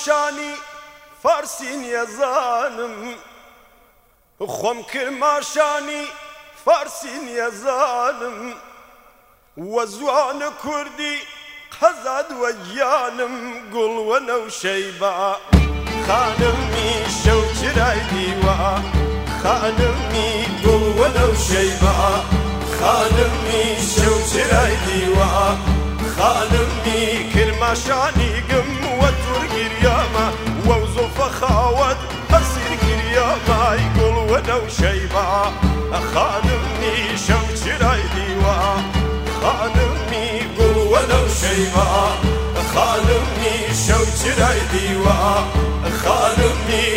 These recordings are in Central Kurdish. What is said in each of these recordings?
ماشانی فارسی نیەزانم خۆم کرد ماشانی فارسی نیەزانم وە زوانە کوردی قەزاد وە گیانم گوڵوە نەوشەیبە خانمی شەو چرای دیوە خانمی گوڵوە نەوشەیبە خانمی شەو چرای دیوە خانمی کرماشانی گم وە تورگیریامە وە زۆفە خاوەت ئەسیر گریامای گوڵوە نەوشەیبە خانمی شەو چرای دیوە خانمی گوڵوە نەوشەیبە خانمی شەو چرای دیوە خانمی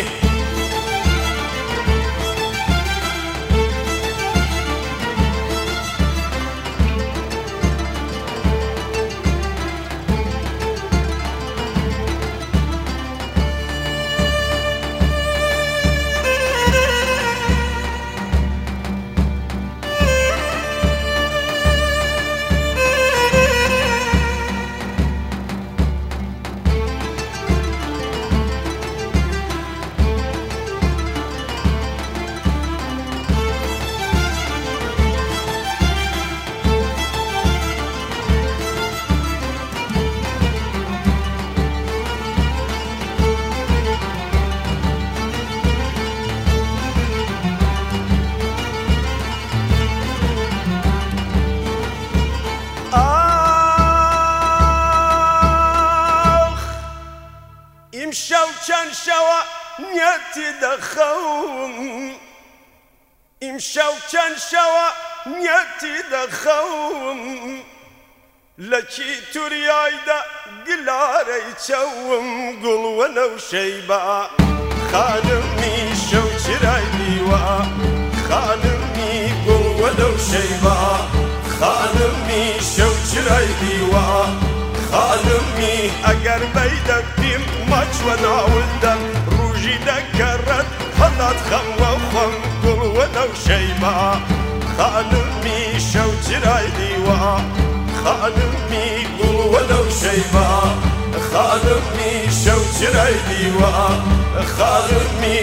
ئیمشەو چەند شەوە نیەتی دەخەوم ئیمشەو چەند شەوە نیەتی دەخەوم لە چیتوریایدا گلارەی چەوم گوڵوە نەوشەیبە خانمی شەو چرای دیوە خانمی گوڵوە نەوشەیبە خانمی شەو چرای دیوە خانمی ئەگەر بەی دەبتیم ماچوە ناولدەم ڕوژی دەگەڕێت هەڵات خەموە خۆم گوڵوە نەوشەیبە خانمی شەو چرای دیوە خانمی گوڵوە نەوشەیبە خانمی شەو چرای دیوە خانمی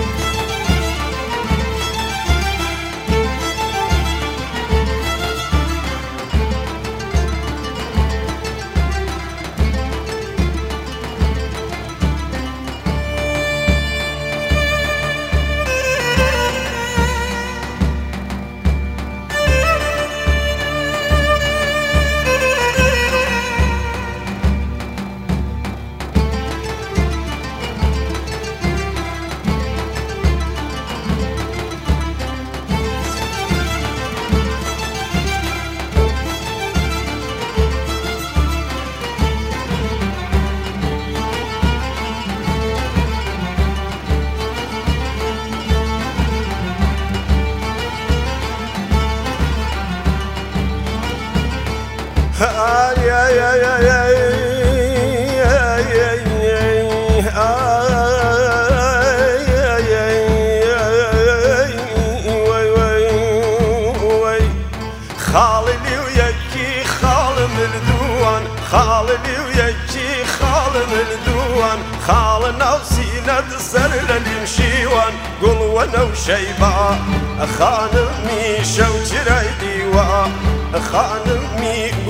خاڵی و یەکی خاڵ مردووان خاڵی و یەکی خاڵ مردووان خاڵ ناو سینەت سەر لە لیمشیوان گوڵوە نەوشەیبە خانمی شەو چرای دیوە خانمی